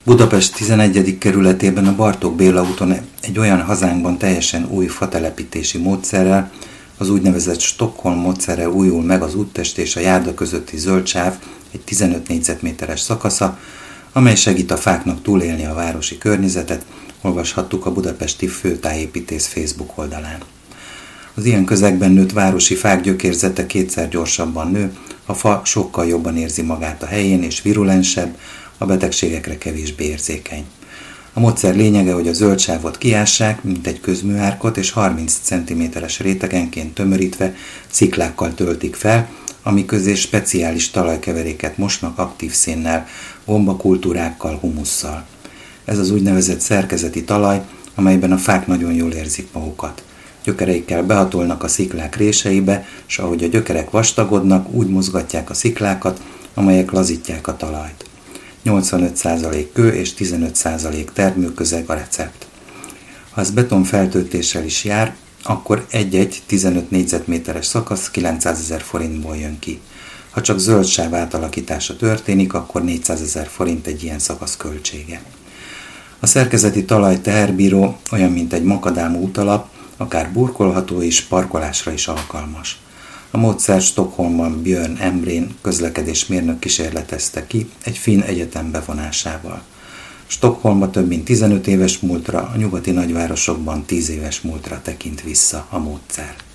Budapest 11. kerületében a Bartók Béla úton egy olyan hazánkban teljesen új fatelepítési módszerrel, az úgynevezett Stockholm módszerrel újul meg az úttest és a járda közötti zöld sáv egy 15 négyzetméteres szakasza, amely segít a fáknak túlélni a városi környezetet, olvashattuk a budapesti főtájépítész Facebook oldalán. Az ilyen közegben nőtt városi fák gyökérzete kétszer gyorsabban nő, a fa sokkal jobban érzi magát a helyén és virulensebb, a betegségekre kevésbé érzékeny. A módszer lényege, hogy a zöld sávot kiássák, mint egy közműárkot, és 30 cm-es rétegenként tömörítve sziklákkal töltik fel, ami közé speciális talajkeveréket mosnak aktív szénnel, gombakultúrákkal, humusszal. Ez az úgynevezett szerkezeti talaj, amelyben a fák nagyon jól érzik magukat. Gyökereikkel behatolnak a sziklák réseibe, és ahogy a gyökerek vastagodnak, úgy mozgatják a sziklákat, amelyek lazítják a talajt. 85% kő és 15% termőközeg a recept. Ha ez betonfeltöltéssel is jár, akkor egy-egy 15 négyzetméteres szakasz 900 000 forintból jön ki. Ha csak zöld sáv átalakítása történik, akkor 400 000 forint egy ilyen szakasz költsége. A szerkezeti talaj teherbíró olyan, mint egy makadámú útalap, akár burkolható és parkolásra is alkalmas. A módszer Stockholmban Björn Embrén közlekedésmérnök kísérletezte ki egy finn egyetem bevonásával. Stockholmban több mint 15 éves múltra, a nyugati nagyvárosokban 10 éves múltra tekint vissza a módszer.